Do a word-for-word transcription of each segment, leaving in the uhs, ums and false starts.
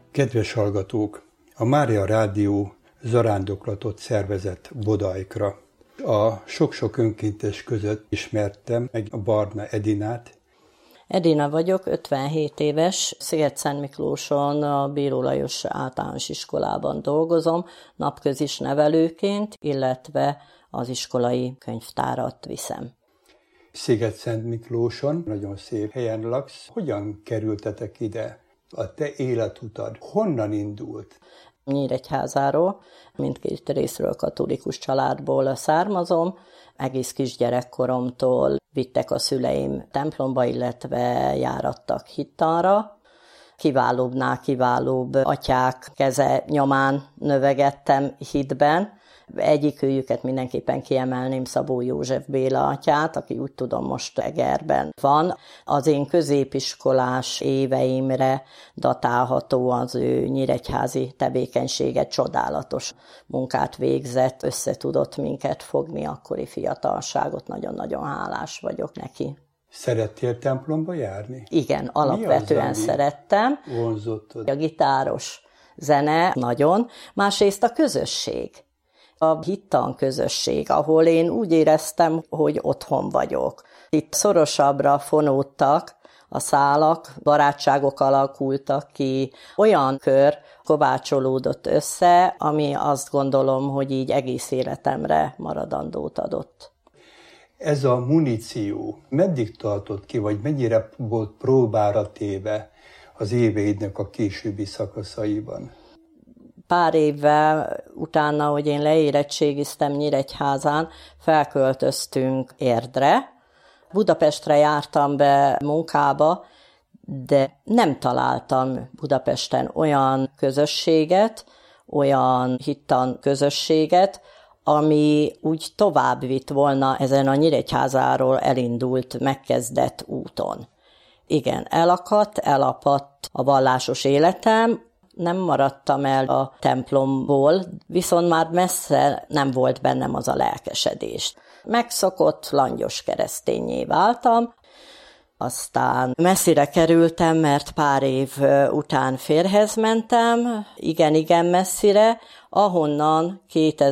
Kedves hallgatók! A Mária Rádió zarándoklatot szervezett Bodajkra. A sok-sok önkéntes között ismertem meg a Barna Edinát. Edina vagyok, ötvenhét éves, Szigetszentmiklóson a Bíró Lajos Általános Iskolában dolgozom, napközis nevelőként, illetve az iskolai könyvtárat viszem. Szigetszentmiklóson, nagyon szép helyen laksz. Hogyan kerültetek ide? A te életutad honnan indult? Nyíregyházáról, mindkét részről katolikus családból származom. Egész kisgyerekkoromtól vittek a szüleim templomba, illetve járattak hittanra. Kiválóbbnál kiválóbb atyák keze nyomán növegettem hitben. Egyikőjüket mindenképpen kiemelném, Szabó József Béla atyát, aki úgy tudom most Egerben van. Az én középiskolás éveimre datálható az ő nyíregyházi tevékenysége, csodálatos munkát végzett, összetudott minket fogni, akkori fiatalságot, nagyon-nagyon hálás vagyok neki. Szerettél templomba járni? Igen, alapvetően az, szerettem. Vonzottad? A gitáros zene nagyon, másrészt a közösség. A hittan közösség, ahol én úgy éreztem, hogy otthon vagyok. Itt szorosabbra fonódtak a szálak, barátságok alakultak ki, olyan kör kovácsolódott össze, ami azt gondolom, hogy így egész életemre maradandót adott. Ez a muníció meddig tartott ki, vagy mennyire volt próbára téve az éveidnek a későbbi szakaszaiban? Pár évvel utána, hogy én leérettségiztem Nyíregyházán, felköltöztünk Érdre. Budapestre jártam be munkába, de nem találtam Budapesten olyan közösséget, olyan hittan közösséget, ami úgy tovább vitt volna ezen a Nyíregyházáról elindult, megkezdett úton. Igen, elakadt, elapadt a vallásos életem, nem maradtam el a templomból, viszont már messze nem volt bennem az a lelkesedés. Megszokott, langyos kereszténnyé váltam, aztán messzire kerültem, mert pár év után férjhez mentem, igen-igen messzire, ahonnan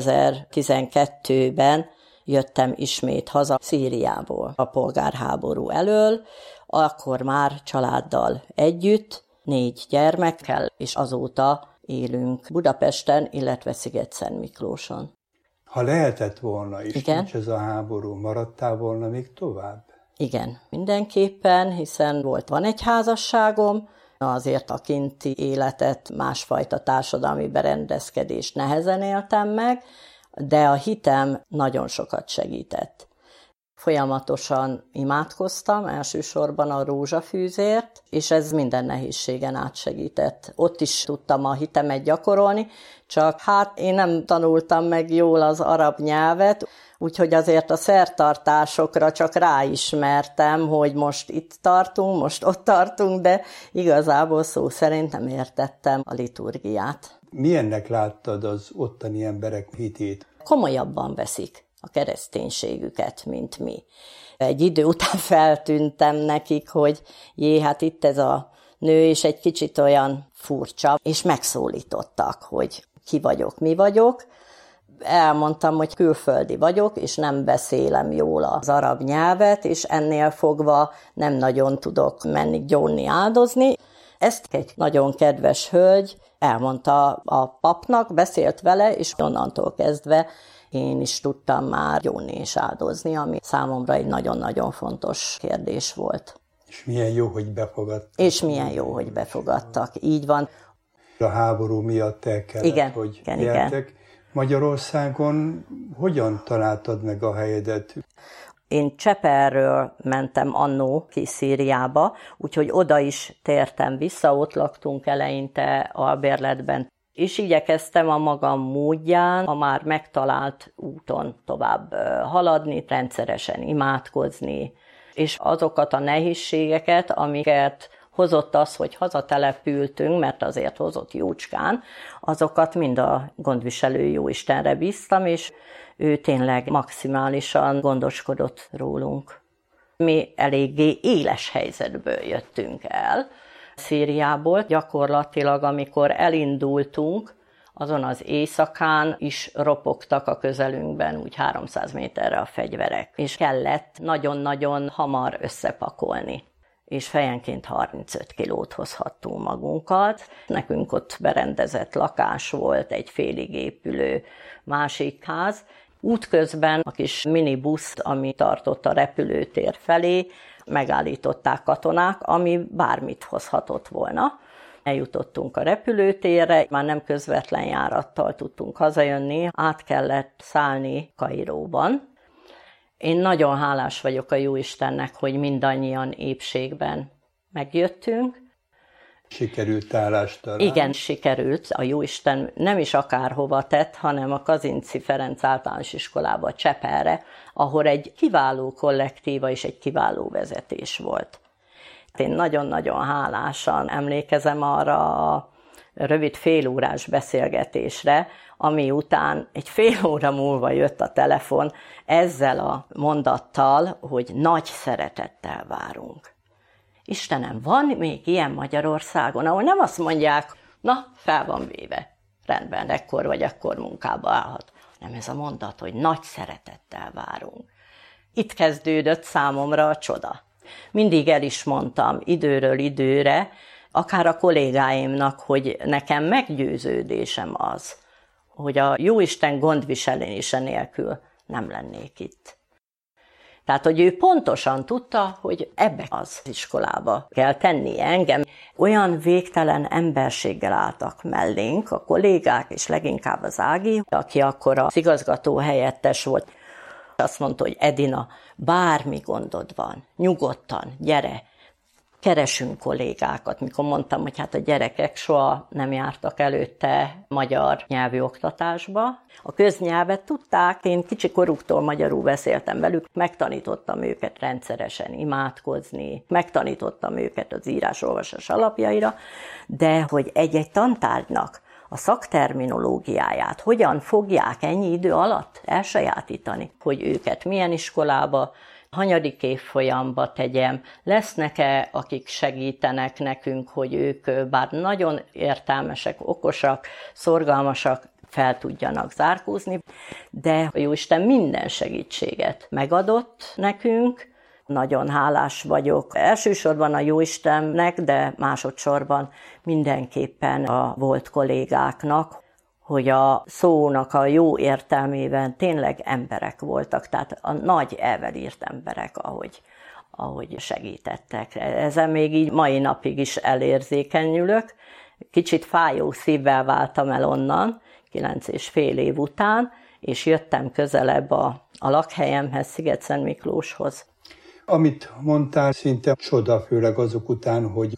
kétezer-tizenkettőben jöttem ismét haza Szíriából, a polgárháború elől, akkor már családdal együtt, négy gyermekkel, és azóta élünk Budapesten, illetve Szigetszentmiklóson. Ha lehetett volna is, igen? Nincs ez a háború, maradtál volna még tovább? Igen, mindenképpen, hiszen volt, van egy házasságom, azért a kinti életet, másfajta társadalmi berendezkedést nehezen éltem meg, de a hitem nagyon sokat segített. Folyamatosan imádkoztam, elsősorban a rózsafűzért, és ez minden nehézségen átsegített. Ott is tudtam a hitemet gyakorolni, csak hát én nem tanultam meg jól az arab nyelvet, úgyhogy azért a szertartásokra csak ráismertem, hogy most itt tartunk, most ott tartunk, de igazából szó szerint nem értettem a liturgiát. Milyennek láttad az ottani emberek hitét? Komolyabban veszik a kereszténységüket, mint mi. Egy idő után feltűntem nekik, hogy jé, hát itt ez a nő is egy kicsit olyan furcsa, és megszólítottak, hogy ki vagyok, mi vagyok. Elmondtam, hogy külföldi vagyok, és nem beszélem jól az arab nyelvet, és ennél fogva nem nagyon tudok menni gyónni, áldozni. Ezt egy nagyon kedves hölgy elmondta a papnak, beszélt vele, és onnantól kezdve én is tudtam már gyónni és áldozni, ami számomra egy nagyon-nagyon fontos kérdés volt. És milyen jó, hogy befogadtak. És milyen jó, hogy befogadtak. Így van. A háború miatt el kellett, igen, hogy igen, gyertek. Igen. Magyarországon hogyan találtad meg a helyedet? Én Cseperről mentem annó ki Szíriába, úgyhogy oda is tértem vissza, ott laktunk eleinte albérletben, és igyekeztem a magam módján, a már megtalált úton tovább haladni, rendszeresen imádkozni, és azokat a nehézségeket, amiket hozott az, hogy hazatelepültünk, mert azért hozott jócskán, azokat mind a gondviselő Jóistenre bíztam, és ő tényleg maximálisan gondoskodott rólunk. Mi eléggé éles helyzetből jöttünk el, Szíriából. Gyakorlatilag, amikor elindultunk, azon az éjszakán is ropogtak a közelünkben úgy háromszáz méterre a fegyverek, és kellett nagyon-nagyon hamar összepakolni, és fejenként harmincöt kilót hozhattunk magunkat. Nekünk ott berendezett lakás volt, egy félig épülő másik ház. Útközben a kis minibuszt, ami tartott a repülőtér felé, megállították katonák, ami bármit hozhatott volna. Eljutottunk a repülőtérre, már nem közvetlen járattal tudtunk hazajönni, át kellett szállni Kairóban. Én nagyon hálás vagyok a Jóistennek, hogy mindannyian épségben megjöttünk. Sikerült állást találni? Igen, sikerült. A Jóisten nem is akárhova tett, hanem a Kazinczy Ferenc általános iskolába, Csepelre, ahol egy kiváló kollektíva és egy kiváló vezetés volt. Én nagyon-nagyon hálásan emlékezem arra a rövid félórás beszélgetésre, ami után egy fél óra múlva jött a telefon ezzel a mondattal, hogy nagy szeretettel várunk. Istenem, van még ilyen Magyarországon, ahol nem azt mondják, na, fel van véve, rendben, ekkor vagy ekkor munkába állhat. Nem ez a mondat, hogy nagy szeretettel várunk. Itt kezdődött számomra a csoda. Mindig el is mondtam időről időre, akár a kollégáimnak, hogy nekem meggyőződésem az, hogy a Jóisten gondviselése nélkül nem lennék itt. Tehát, hogy ő pontosan tudta, hogy ebbe az iskolába kell tennie engem. Olyan végtelen emberséggel álltak mellénk a kollégák, és leginkább az Ági, aki akkor az igazgató helyettes volt. Azt mondta, hogy Edina, bármi gondod van, nyugodtan, gyere, keresünk kollégákat. Mikor mondtam, hogy hát a gyerekek soha nem jártak előtte magyar nyelvű oktatásba. A köznyelvet tudták, én kicsi koruktól magyarul beszéltem velük, megtanítottam őket rendszeresen imádkozni, megtanítottam őket az írás-olvasás alapjaira, de hogy egy-egy tantárgynak a szakterminológiáját hogyan fogják ennyi idő alatt elsajátítani, hogy őket milyen iskolába, hanyadik évfolyamba tegyem, lesznek-e, akik segítenek nekünk, hogy ők bár nagyon értelmesek, okosak, szorgalmasak, fel tudjanak zárkózni, de a Jóisten minden segítséget megadott nekünk. Nagyon hálás vagyok elsősorban a Jóistennek, de másodszorban mindenképpen a volt kollégáknak, hogy a szónak a jó értelmében tényleg emberek voltak, tehát a nagy elvelírt emberek, ahogy, ahogy segítettek. Ezen még így mai napig is elérzékenyülök. Kicsit fájó szívvel váltam el onnan, kilenc és fél év után, és jöttem közelebb a, a lakhelyemhez, Sziget-Szent Miklóshoz. Amit mondtál, szinte csoda, főleg azok után, hogy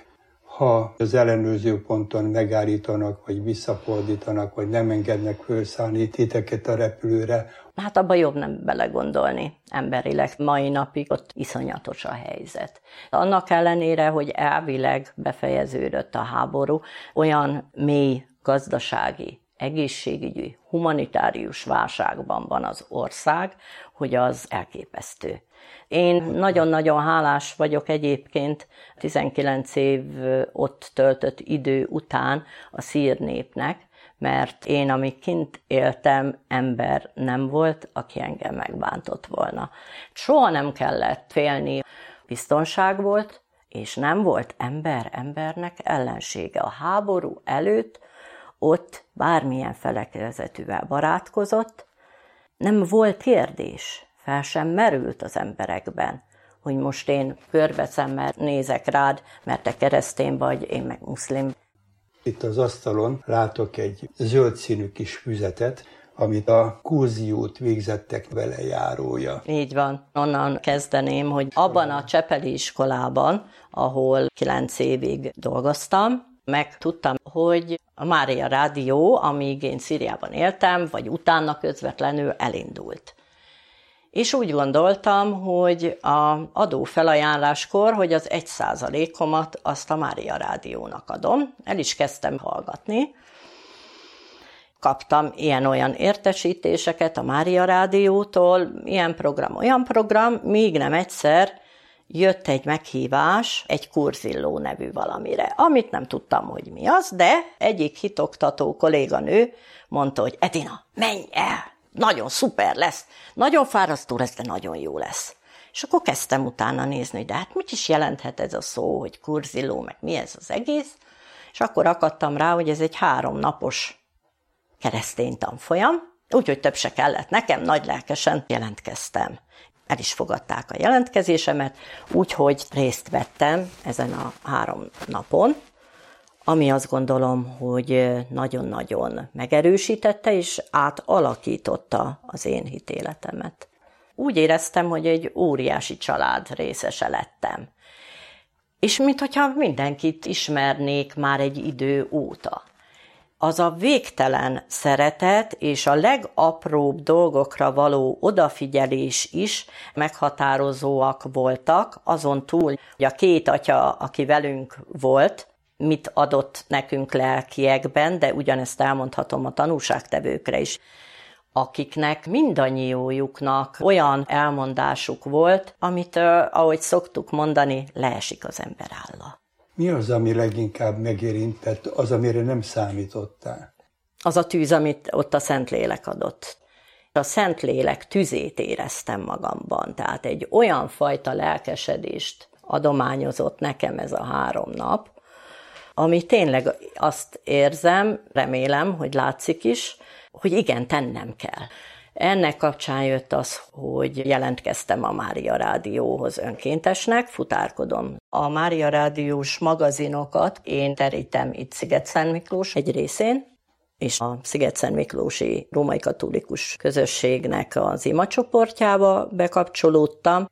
ha az ellenőrző ponton megállítanak, vagy visszafordítanak, vagy nem engednek felszállni titeket a repülőre. Hát abba jobb nem belegondolni emberileg. Mai napig ott iszonyatos a helyzet. Annak ellenére, hogy elvileg befejeződött a háború, olyan mély gazdasági, egészségügyi, humanitárius válságban van az ország, hogy az elképesztő. Én nagyon-nagyon hálás vagyok egyébként tizenkilenc év ott töltött idő után a szír népnek, mert én, amíg kint éltem, ember nem volt, aki engem megbántott volna. Soha nem kellett félni, biztonság volt, és nem volt ember embernek ellensége. A háború előtt ott bármilyen felekezetűvel barátkozott, nem volt kérdés. Fel sem merült az emberekben, hogy most én körbeszemmel nézek rád, mert te keresztény vagy, én meg muszlim. Itt az asztalon látok egy zöld színű kis füzetet, amit a kurziót végzettek vele járója. Így van. Onnan kezdeném, hogy abban a csepeli iskolában, ahol kilenc évig dolgoztam, megtudtam, hogy a Mária Rádió, amíg én Szíriában éltem, vagy utána közvetlenül elindult. És úgy gondoltam, hogy az adófelajánláskor, hogy az egy százalékomat azt a Mária Rádiónak adom. El is kezdtem hallgatni. Kaptam ilyen-olyan értesítéseket a Mária Rádiótól, ilyen program, olyan program, még nem egyszer jött egy meghívás egy Kurzilló nevű valamire, amit nem tudtam, hogy mi az, de egyik hitoktató kolléganő mondta, hogy Edina, menj el, nagyon szuper lesz, nagyon fárasztó lesz, de nagyon jó lesz. És akkor kezdtem utána nézni, hogy de hát mit is jelenthet ez a szó, hogy Kurzilló, meg mi ez az egész, és akkor akadtam rá, hogy ez egy háromnapos keresztény tanfolyam, úgyhogy több se kellett nekem, nagy lelkesen jelentkeztem. El is fogadták a jelentkezésemet, úgyhogy részt vettem ezen a három napon, ami azt gondolom, hogy nagyon-nagyon megerősítette és átalakította az én hitéletemet. Úgy éreztem, hogy egy óriási család részese lettem. És minthogyha mindenkit ismernék már egy idő óta. Az a végtelen szeretet és a legapróbb dolgokra való odafigyelés is meghatározóak voltak, azon túl, hogy a két atya, aki velünk volt, mit adott nekünk lelkiekben, de ugyanezt elmondhatom a tanúságtevőkre is, akiknek mindannyiójuknak olyan elmondásuk volt, amit, ahogy szoktuk mondani, leesik az ember álla. Mi az, ami leginkább megérintett, az, amire nem számítottál? Az a tűz, amit ott a Szentlélek adott. A Szentlélek tüzét éreztem magamban, tehát egy olyan fajta lelkesedést adományozott nekem ez a három nap, ami tényleg azt érzem, remélem, hogy látszik is, hogy igen, tennem kell. Ennek kapcsán jött az, hogy jelentkeztem a Mária Rádióhoz önkéntesnek, futárkodom. A Mária Rádiós magazinokat én terítem itt Szigetszentmiklós egy részén, és a Szigetszentmiklósi római katolikus közösségnek az imacsoportjába bekapcsolódtam.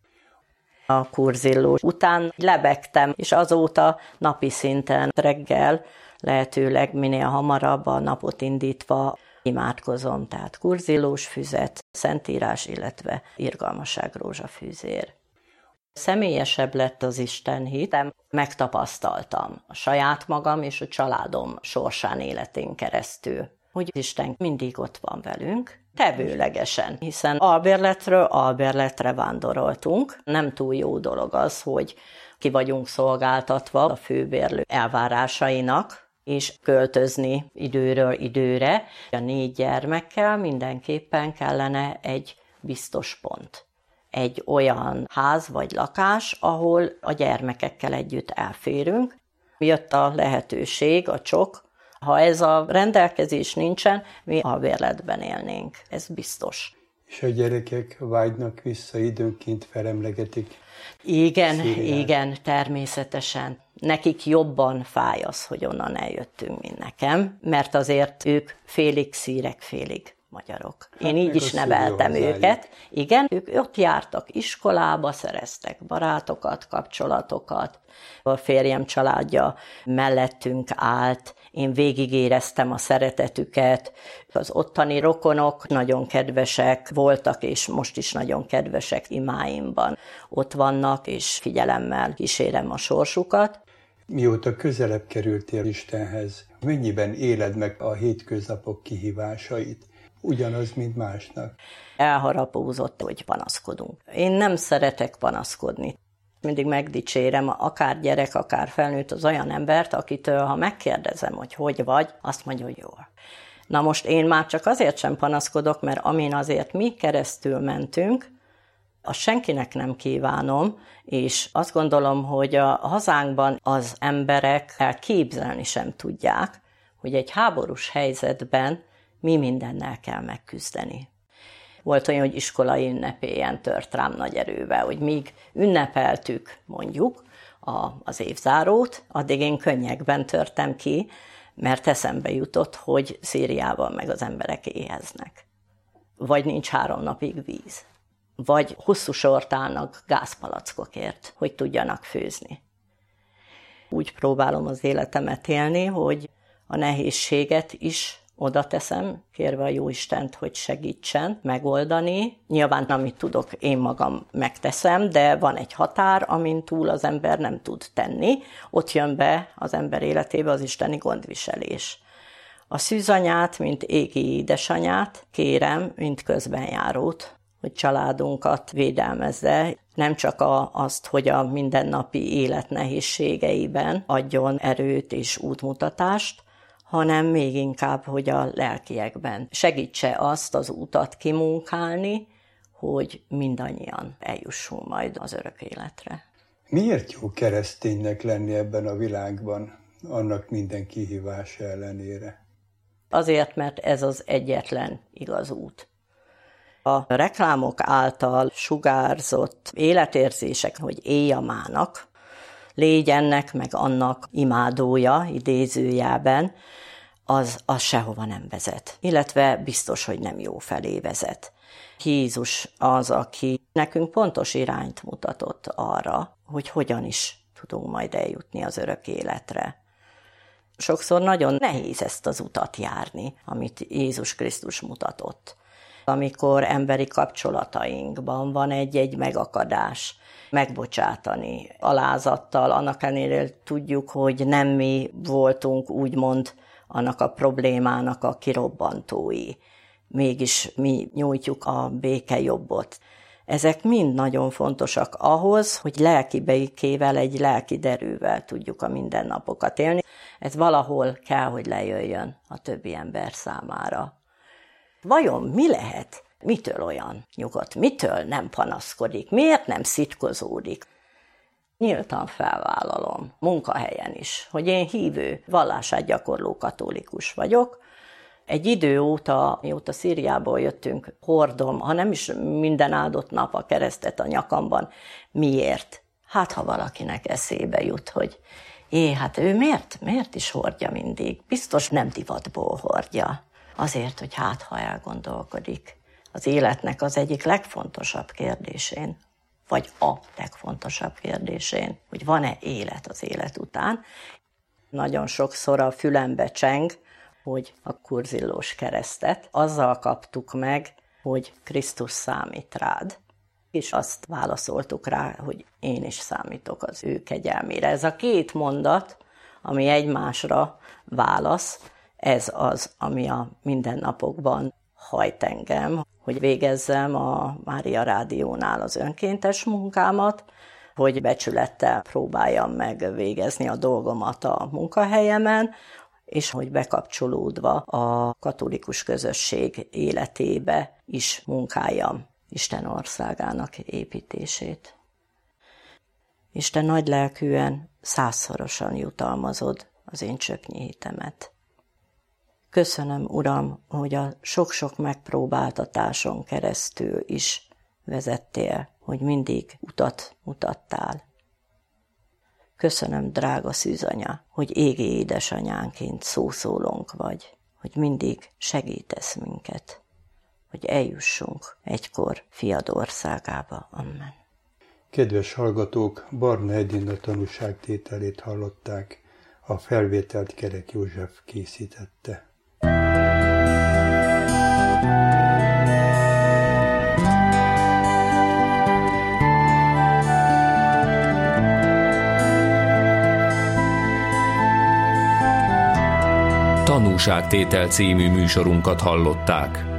A Kurzilló után lebegtem, és azóta napi szinten reggel lehetőleg minél hamarabb a napot indítva imádkozom, tehát Kurzillós füzet, szentírás, illetve irgalmasság rózsafűzér. Személyesebb lett az Isten hitem, megtapasztaltam a saját magam és a családom sorsán életén keresztül, hogy Isten mindig ott van velünk, tevőlegesen, hiszen albérletről albérletre vándoroltunk. Nem túl jó dolog az, hogy ki vagyunk szolgáltatva a főbérlő elvárásainak, és költözni időről időre. A négy gyermekkel mindenképpen kellene egy biztos pont. Egy olyan ház vagy lakás, ahol a gyermekekkel együtt elférünk. Jött a lehetőség, a csok. Ha ez a rendelkezés nincsen, mi albérletben élnénk. Ez biztos. És a gyerekek vágynak vissza, időnként felemlegetik? Igen, Szíriát. Igen, természetesen. Nekik jobban fáj az, hogy onnan eljöttünk, mint nekem, mert azért ők félig szírek, félig magyarok. Én hát így is neveltem őket. Igen, ők ott jártak iskolába, szereztek barátokat, kapcsolatokat. A férjem családja mellettünk állt, én végigéreztem a szeretetüket. Az ottani rokonok nagyon kedvesek voltak, és most is nagyon kedvesek imáimban. Ott vannak, és figyelemmel kísérem a sorsukat. Mióta közelebb kerültél Istenhez, mennyiben éled meg a hétköznapok kihívásait? Ugyanaz, mint másnak. Elharapózott, hogy panaszkodunk. Én nem szeretek panaszkodni. Mindig megdicsérem, akár gyerek, akár felnőtt az olyan embert, akitől, ha megkérdezem, hogy hogy vagy, azt mondja, hogy jól. Na most én már csak azért sem panaszkodok, mert amin azért mi keresztül mentünk, azt senkinek nem kívánom, és azt gondolom, hogy a hazánkban az emberek elképzelni sem tudják, hogy egy háborús helyzetben mi mindennel kell megküzdeni. Volt olyan, hogy iskolai ünnepélyen tört rám nagy erővel, hogy míg ünnepeltük mondjuk a, az évzárót, addig én könnyekben törtem ki, mert eszembe jutott, hogy Szíriában meg az emberek éheznek. Vagy nincs három napig víz. Vagy hosszú sort állnak gázpalackokért, hogy tudjanak főzni. Úgy próbálom az életemet élni, hogy a nehézséget is oda teszem, kérve a Jóistent, hogy segítsen megoldani. Nyilván, amit tudok, én magam megteszem, de van egy határ, amin túl az ember nem tud tenni. Ott jön be az ember életébe az isteni gondviselés. A szűzanyát, mint égi édesanyát kérem, mint közbenjárót, hogy családunkat védelmezze, nem csak a, azt, hogy a mindennapi élet nehézségeiben adjon erőt és útmutatást, hanem még inkább, hogy a lelkiekben segítse azt az utat kimunkálni, hogy mindannyian eljussunk majd az örök életre. Miért jó kereszténynek lenni ebben a világban, annak minden kihívása ellenére? Azért, mert ez az egyetlen igaz út. A reklámok által sugárzott életérzések, hogy élj a mának, légy ennek meg annak imádója, idézőjában, az, az sehova nem vezet. Illetve biztos, hogy nem jó felé vezet. Jézus az, aki nekünk pontos irányt mutatott arra, hogy hogyan is tudunk majd eljutni az örök életre. Sokszor nagyon nehéz ezt az utat járni, amit Jézus Krisztus mutatott. Amikor emberi kapcsolatainkban van egy-egy megakadás, megbocsátani alázattal, annak ellenére tudjuk, hogy nem mi voltunk úgymond annak a problémának a kirobbantói. Mégis mi nyújtjuk a békejobbot. Ezek mind nagyon fontosak ahhoz, hogy lelki békével, egy lelki derűvel tudjuk a mindennapokat élni. Ez valahol kell, hogy lejöjjön a többi ember számára. Vajon mi lehet? Mitől olyan nyugodt? Mitől nem panaszkodik? Miért nem szitkozódik? Nyíltan felvállalom, munkahelyen is, hogy én hívő, vallását gyakorló katolikus vagyok. Egy idő óta, mióta Szíriából jöttünk, hordom, ha nem is minden áldott nap a keresztet a nyakamban. Miért? Hát, ha valakinek eszébe jut, hogy é, hát ő miért? Miért is hordja mindig? Biztos nem divatból hordja. Azért, hogy hát, ha elgondolkodik az életnek az egyik legfontosabb kérdésén, vagy a legfontosabb kérdésén, hogy van-e élet az élet után. Nagyon sokszor a fülembe cseng, hogy a kurzillós keresztet azzal kaptuk meg, hogy Krisztus számít rád. És azt válaszoltuk rá, hogy én is számítok az ő kegyelmére. Ez a két mondat, ami egymásra válasz, ez az, ami a mindennapokban hajt engem, hogy végezzem a Mária Rádiónál az önkéntes munkámat, hogy becsülettel próbáljam meg végezni a dolgomat a munkahelyemen, és hogy bekapcsolódva a katolikus közösség életébe is munkáljam Isten országának építését. Isten nagylelkűen százszorosan jutalmazod az én csöpnyi hitemet. Köszönöm, Uram, hogy a sok-sok megpróbáltatáson keresztül is vezettél, hogy mindig utat mutattál. Köszönöm, drága szűzanya, hogy égi édesanyánként szószólónk vagy, hogy mindig segítesz minket, hogy eljussunk egykor fiad országába. Amen. Kedves hallgatók, Barna Edina tanúságtételét hallották, a felvételt Kerek József készítette. Tanúságtétel című műsorunkat hallották.